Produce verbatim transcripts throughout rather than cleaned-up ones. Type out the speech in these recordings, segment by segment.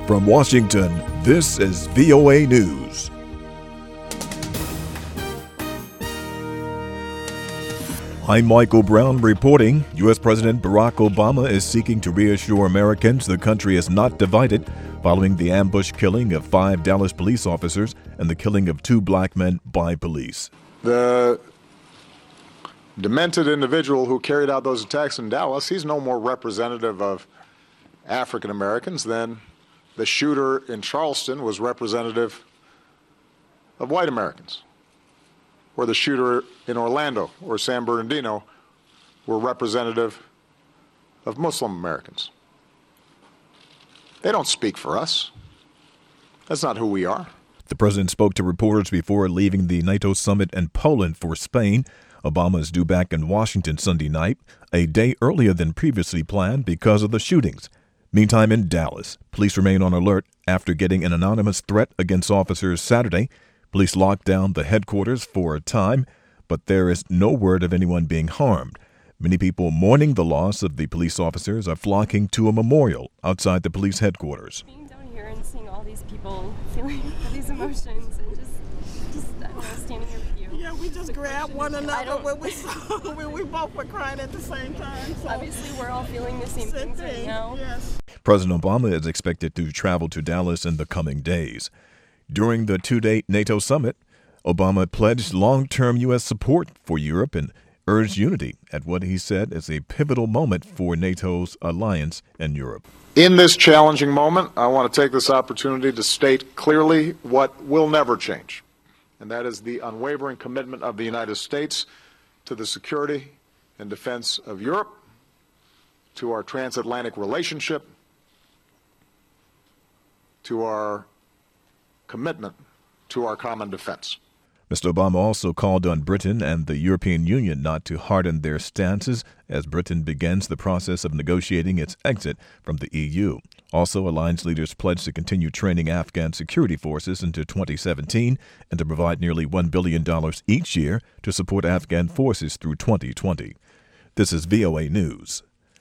From Washington, this is V O A News. I'm Michael Brown reporting. U S. President Barack Obama is seeking to reassure Americans the country is not divided following the ambush killing of five Dallas police officers and the killing of two black men by police. The demented individual who carried out those attacks in Dallas, he's no more representative of African Americans than the shooter in Charleston was representative of white Americans, or the shooter in Orlando or San Bernardino were representative of Muslim Americans. They don't speak for us. That's not who we are. The president spoke to reporters before leaving the NATO summit in Poland for Spain. Obama is due back in Washington Sunday night, a day earlier than previously planned because of the shootings. Meantime, in Dallas, police remain on alert after getting an anonymous threat against officers Saturday. Police locked down the headquarters for a time, but there is no word of anyone being harmed. Many people mourning the loss of the police officers are flocking to a memorial outside the police headquarters. Being down here and seeing all these people feeling these emotions and just, just I don't know, standing here with you. Yeah, we just grabbed one another when we saw, we, we both were crying at the same time. So. Obviously, we're all feeling the same, same things thing. right now. Yes. President Obama is expected to travel to Dallas in the coming days. During the two-day NATO summit, Obama pledged long-term U S support for Europe and urged unity at what he said is a pivotal moment for NATO's alliance in Europe. In this challenging moment, I want to take this opportunity to state clearly what will never change, and that is the unwavering commitment of the United States to the security and defense of Europe, to our transatlantic relationship, to our commitment to our common defense. Mister Obama also called on Britain and the European Union not to harden their stances as Britain begins the process of negotiating its exit from the E U. Also, alliance leaders pledged to continue training Afghan security forces into twenty seventeen and to provide nearly one billion dollars each year to support Afghan forces through twenty twenty. This is V O A News.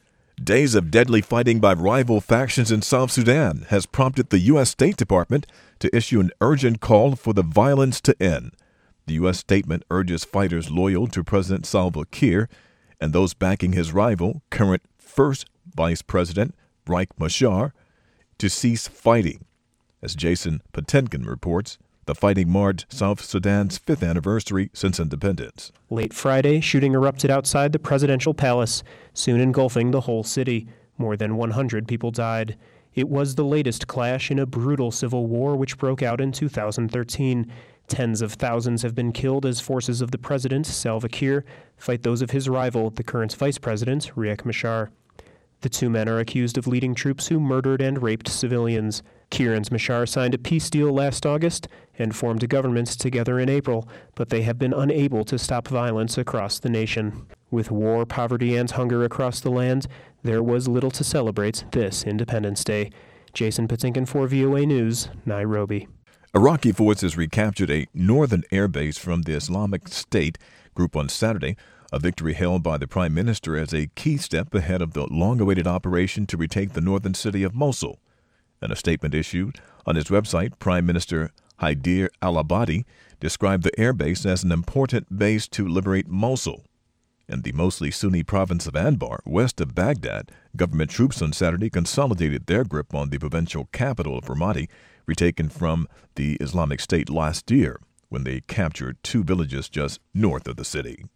Days of deadly fighting by rival factions in South Sudan has prompted the U S. State Department to issue an urgent call for the violence to end. The U S statement urges fighters loyal to President Salva Kiir and those backing his rival, current First Vice President Riek Machar, to cease fighting. As Jason Patinkin reports, the fighting marred South Sudan's fifth anniversary since independence. Late Friday, shooting erupted outside the presidential palace, soon engulfing the whole city. More than one hundred people died. It was the latest clash in a brutal civil war which broke out in two thousand thirteen. Tens of thousands have been killed as forces of the president, Salva Kiir, fight those of his rival, the current vice president, Riek Machar. The two men are accused of leading troops who murdered and raped civilians. Kiir and Machar signed a peace deal last August and formed a government together in April, but they have been unable to stop violence across the nation. With war, poverty, and hunger across the land, there was little to celebrate this Independence Day. Jason Patinkin for V O A News, Nairobi. Iraqi forces recaptured a northern airbase from the Islamic State group on Saturday, a victory hailed by the prime minister as a key step ahead of the long-awaited operation to retake the northern city of Mosul. In a statement issued on his website, Prime Minister Haider al-Abadi described the airbase as an important base to liberate Mosul. In the mostly Sunni province of Anbar, west of Baghdad, government troops on Saturday consolidated their grip on the provincial capital of Ramadi, retaken from the Islamic State last year when they captured two villages just north of the city.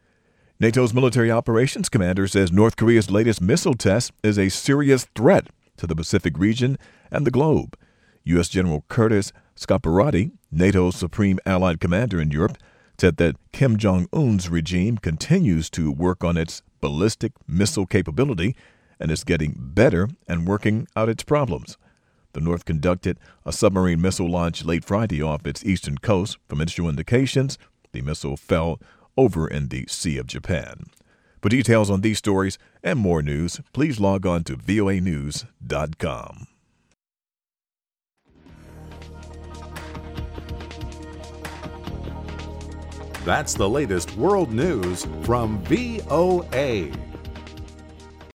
NATO's military operations commander says North Korea's latest missile test is a serious threat to the Pacific region and the globe. U S. General Curtis Scaparrotti, NATO's supreme allied commander in Europe, said that Kim Jong-un's regime continues to work on its ballistic missile capability and is getting better and working out its problems. The North conducted a submarine missile launch late Friday off its eastern coast. From initial indications, the missile fell over in the Sea of Japan. For details on these stories and more news, please log on to V O A news dot com. That's the latest world news from V O A.